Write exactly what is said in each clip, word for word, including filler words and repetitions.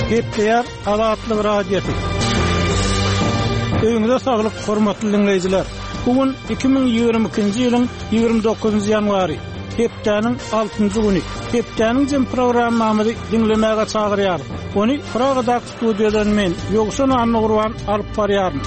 Hepdeyar Azatlyk radiosu. Öňüňizde saglyk, hormatly dinleýijiler. Bugün iki bin ýygrimi ikinji ýylyň ýygrimi dokuzunçy ýanwary. Hepdeniň altynjy güni. Hepdeniň jem programmamyzy dinlemäge çagyrýar. Ony Pragadak studiýadan men Ýogşan Annurwan alyp barýarym.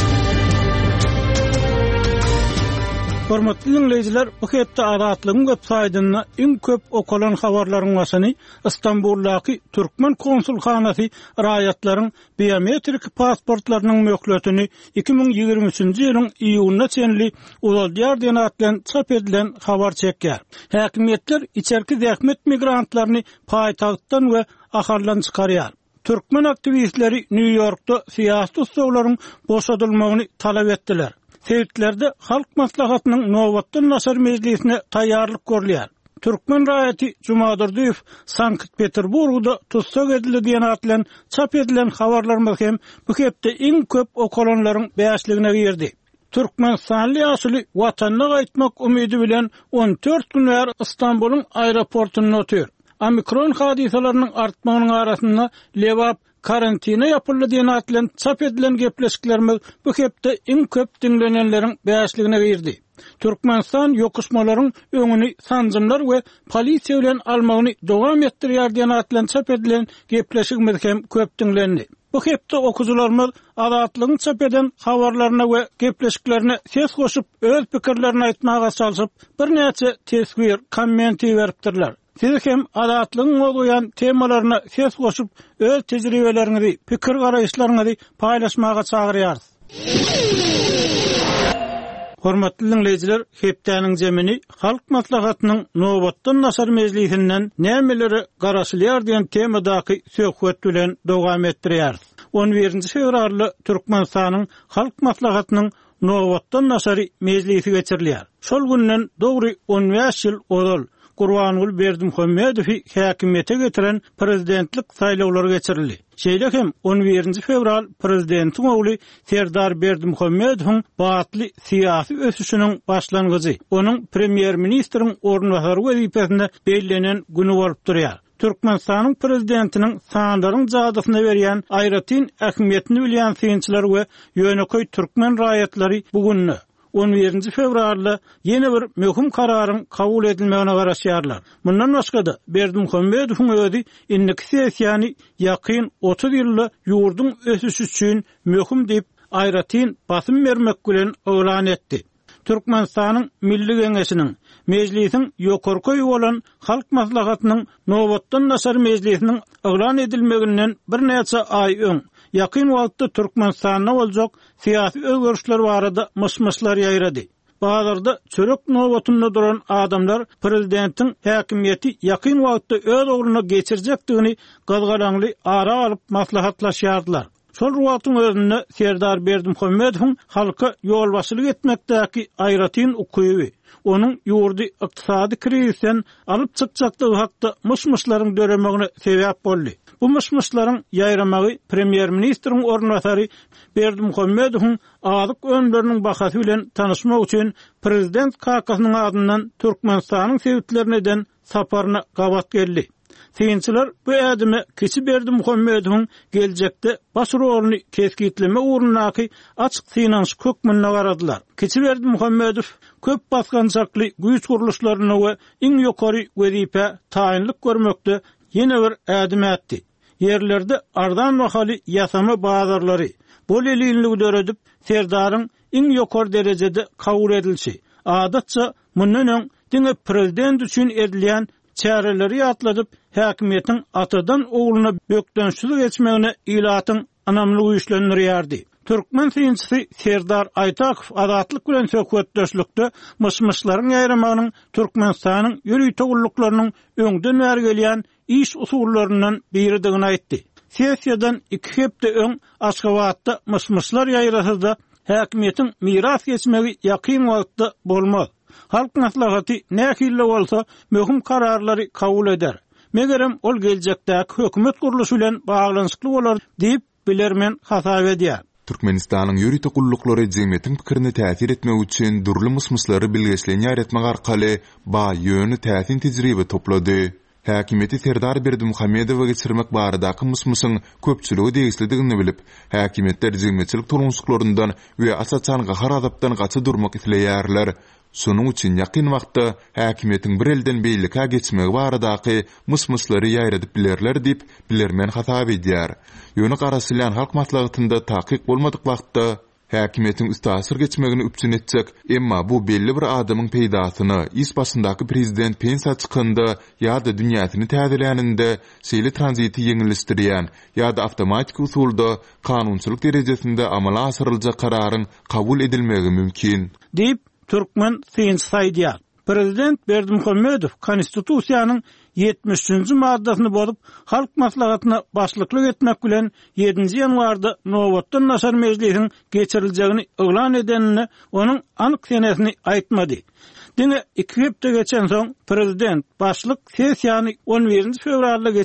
Hormatly dinleýijiler, bu hepde Azatlygyň websaýtyna iň köp okalan habarlaryň başyny Istanbuldaky Türkmen konsulxanasy raýatlaryň biometrik pasportlarynyň möhletini iki bin ýygrimi üçinji ýylyň iýulyna çenli Ulaldyar diýen atlan çap edilen habar çekýär. Häkimetler içerki zähmet migrantlaryny paýtagtdan we aharlan çykarýar. Türkmen aktivistleri New Yorkda siýasy ustawlaryň boşadylmagyny talap etdiler. Seýtlerde halk maslahatynyň nowatdan nasar mejlisine taýýarlyk görülýär. Türkmen raýaty Jumadyrdyýew Sankt-Peterburgda tutsak edildi diýen atlan çap edilen habarlar hem bu hepde iň köp okalanlaryň beýasligine girdi. Türkmenistanly ýaşly watanyna gaýtmak umydy bilen on dört gün ýar Istanbulyň aeroportuny ötýär. Omikron hadisalarynyň artmagynyň arasynda lewap karantina yapıldı diyen atlan çap edilen gepleşiklerimiz bu hepde iň köp dinlenenleriň beýasligine girdi. Türkmenistan ýokuşmalaryň öňüni sanjymlar we polisiýa bilen almagyny dowam etdirýär diyen atlan çap edilen gepleşigimiz hem köp dinlendi. Bu hepde okujularymyz Azatlygyň çap eden habarlaryna we gepleşiklerine ses goşup öz pikirlerini aýtmaga çalyşyp bir näçe tesbir, kommenti beripdirler. Siz hem Azatlygyň bolýan temalaryna ses goşup öz tejribeleriňizi, pikir garaýşlaryňyzy paýlaşmaga çagyrýarys. Hormatly dinleýijiler, hepdeniň jemini halk maslahatynyň nowatdan nasar mejlisinden nämeleri garaşylýar diýen temadaky söhbet bilen dowam etdirýär. on birinji fevralda Türkmenistanyň halk maslahatynyň nowatdan nasary mejlisi geçirilýär. Şol günden dogry on beş ýyl odal Gurbanguly Berdimuhammedowy häkimete getiren prezidentlik saýlawlary geçirildi. Şeýle hem on birinji fevral prezidentiň ogly Serdar Berdimuhammedowyň batly syýasy ösüşiniň başlangyjy, onuň premier ministriň ornwasary wezipesinde bellänen güni bolup durýar. Türkmenistanyň prezidentiniň sandaryň jadysyna berýän aýratyn ähmiýetini bilýän synçylar we ýöneköy türkmen raýatlary bugünni on birinji fevralda ýene bir möhüm kararyň kabul edilmegine garaşýarlar. Mundan başga da Berdimuhammedowyň özi indiki sessiýany ýakyn otuz ýylly ýurdun ösüşi üçin möhüm diýip aýratyn basym bermek bilen öwran etdi. Türkmenistanyň Milli Geňeşiniň mejlisiň ýokarky bolan halk maslahatynyň nowatdan nasar mejlisiniň öwran edilmeginden bir näçe aý öň ýakyn wagtda Türkmenistanda boljak syýasy özgörüşler barada myşmyşlar ýaýrady. Bazarda çörek nowatynda duran adamlar prezidentiň häkimiýeti ýakyn wagtda öz ogluny geçirjekdigini gazgalaňly ara alyp maslahatlaşýardylar. Şol wagtyň özünde Serdar Berdimuhammedowyň halka ýolbaşçylyk etmekdäki aýratyn ukyby, onuň ýurdy ykdysady krizisten alyp çykjakdygy hakda myşmyşlaryň döremegine sebäp boldy. Bu myşmyşlaryň ýaýramagy premier ministriň ornwasary Berdimuhammedowyň azyk önleriniň bahasy bilen tanışmak üçin prezident kakasynyň adyndan Türkmenistanyň sebitlerininden saparyna gabat geldi. Synçylar bu ädime keçi Berdimuhammedowyň geljekde baş roluny keskitleme uğrunaky açyk synanyş kökmünde garadylar. Keçi Berdimuhammedow köp basgançakly güýç guruluşlaryna we iň ýokary wezipe taýinlik görmekde ýene bir ädim etdi. Yerlerde ardan bahaly ýasama bazarlary bol elini döredip Serdaryň iň ýokary derejede kabul edilşi. Adatça mundan öň diňe prezident üçin edilýän çäreleri ýatladyp häkimiýetiň atadan ogluny bökdönçilik etmegine ilatyň anamly güýçlendirýärdi. Türkmen synçysy Serdar Aytakow Azatlyk bilen söhbetdeşlikde myşmyşlaryň ýaýramagynyň Türkmenistanyň ýürüýte gulluklarının öňden bäri gelýän iş usulllaryndan biridigini aýtdy. Sessiýadan iki hepde öň Aşgabatda myşmyşlar ýaýrasynda häkimiýetiň miras geçmegi ýakyn wagtda bolmaz. Halk maslahaty nähille bolsa möhüm kararlary kabul eder. Megerem ol geljekdäki hökümet guruluşy bilen baglanyşykly bolar diýip bilermen hasap edýär. Türkmenistanyň ýürüýte gullukları jemgyýetiň pikirini täsir etmek üçin durly myşmyşlary bilgeçlenýär etmek arkaly ba ýöni täsin tejribe toplady. häkimeti Serdar Berdimuhammedowa geçirmek baradaky mysmysyň köpçüligi degislidigini bilip, häkimetler jigmeçilik tolunçluklaryndan we asaçan gahar azapdan gaçy durmak isleýärler. Şonuň üçin ýakyn wagtda häkimetiň bir elden beýlika geçmegi baradaky mysmyslary ýaýradyp bilerler diýip bilermen hasap edýär. Ýöne garasylan halk maslahatynda takyk bolmadyk wagtda häkimetiň üstäsir geçmegini üpçün etsek, emma bu belli bir adamyň peýdasyny is başyndaky prezident pensiýa çykanda ýa-da dünýäsini täzeläninde şeýle tranziti ýeňilişdirýän ýa-da awtomatik usulda kanunçylyk derejesinde amala asyryljak kararyň kabul edilmegi mümkin diýip Türkmen Sayın Saydiyat. Prezident Berdimuhammedow konstitusiýanyň yetmiş üçinji maddasyny bozup halk maslahatyna başlyklyk etmek bilen ýedinji ýanwarda Nowatdan Nasar Mejlisiň geçiriljegini oglan edenini onuň anyk senesini aýtmady. Dine iki hepde geçen soň prezident başlyk sesiýany on birinji fevralda